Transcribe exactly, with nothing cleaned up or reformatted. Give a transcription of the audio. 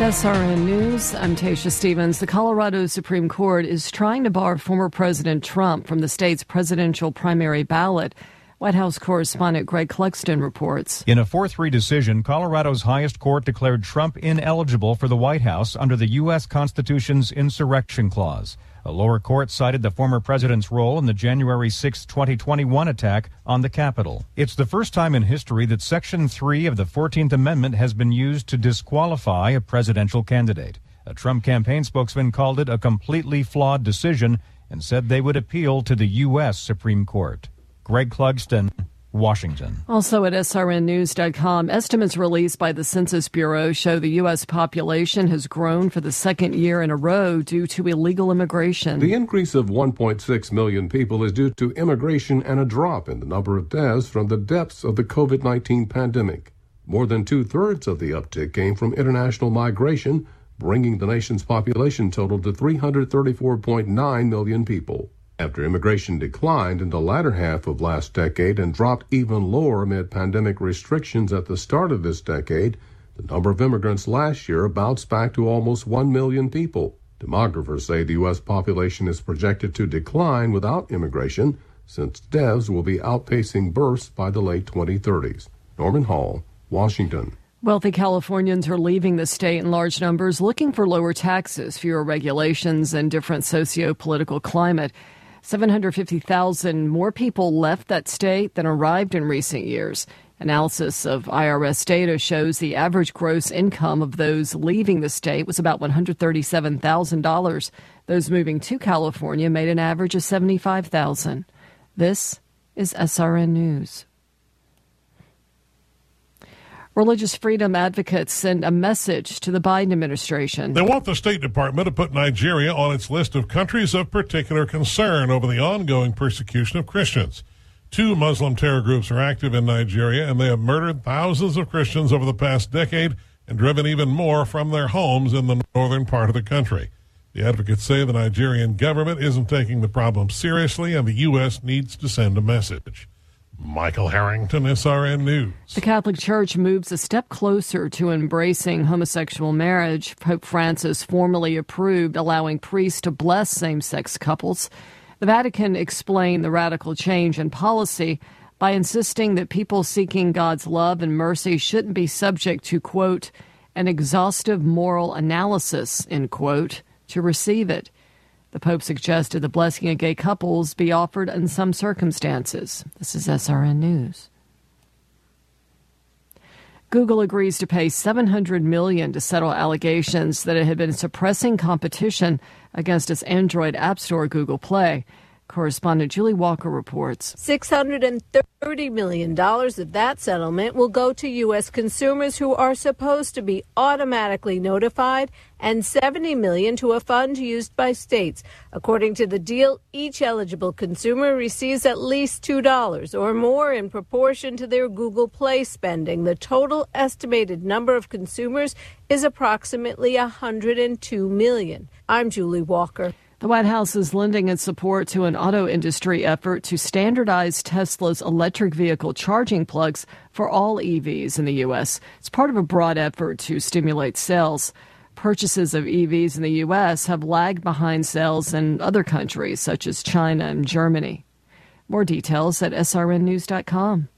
S R N News, I'm Tasha Stevens. The Colorado Supreme Court is trying to bar former President Trump from the state's presidential primary ballot. White House correspondent Greg Clugston reports. In a four three decision, Colorado's highest court declared Trump ineligible for the White House under the U S Constitution's insurrection clause. A lower court cited the former president's role in the January sixth, twenty twenty-one attack on the Capitol. It's the first time in history that Section three of the fourteenth Amendment has been used to disqualify a presidential candidate. A Trump campaign spokesman called it a completely flawed decision and said they would appeal to the U S Supreme Court. Greg Clugston, Washington. Also at S R N news dot com, estimates released by the Census Bureau show the U S population has grown for the second year in a row due to illegal immigration. The increase of one point six million people is due to immigration and a drop in the number of deaths from the depths of the covid nineteen pandemic. More than two-thirds of the uptick came from international migration, bringing the nation's population total to three hundred thirty-four point nine million people. After immigration declined in the latter half of last decade and dropped even lower amid pandemic restrictions at the start of this decade, the number of immigrants last year bounced back to almost one million people. Demographers say the U S population is projected to decline without immigration, since deaths will be outpacing births by the late twenty thirties. Norman Hall, Washington. Wealthy Californians are leaving the state in large numbers looking for lower taxes, fewer regulations, and different socio-political climate. seven hundred fifty thousand more people left that state than arrived in recent years. Analysis of I R S data shows the average gross income of those leaving the state was about one hundred thirty-seven thousand dollars. Those moving to California made an average of seventy-five thousand dollars. This is S R N News. Religious freedom advocates send a message to the Biden administration. They want the State Department to put Nigeria on its list of countries of particular concern over the ongoing persecution of Christians. Two Muslim terror groups are active in Nigeria, and they have murdered thousands of Christians over the past decade and driven even more from their homes in the northern part of the country. The advocates say the Nigerian government isn't taking the problem seriously, and the U S needs to send a message. Michael Harrington, S R N News. The Catholic Church moves a step closer to embracing homosexual marriage. Pope Francis formally approved allowing priests to bless same-sex couples. The Vatican explained the radical change in policy by insisting that people seeking God's love and mercy shouldn't be subject to, quote, an exhaustive moral analysis, end quote, to receive it. The Pope suggested the blessing of gay couples be offered in some circumstances. This is S R N News. Google agrees to pay seven hundred million dollars to settle allegations that it had been suppressing competition against its Android App Store, Google Play. Correspondent Julie Walker reports. six hundred thirty million dollars of that settlement will go to U S consumers who are supposed to be automatically notified, and seventy million dollars to a fund used by states. According to the deal, each eligible consumer receives at least two dollars or more in proportion to their Google Play spending. The total estimated number of consumers is approximately one hundred two million. I'm Julie Walker. The White House is lending its support to an auto industry effort to standardize Tesla's electric vehicle charging plugs for all E Vs in the U S. It's part of a broad effort to stimulate sales. Purchases of E Vs in the U S have lagged behind sales in other countries, such as China and Germany. More details at S R N news dot com.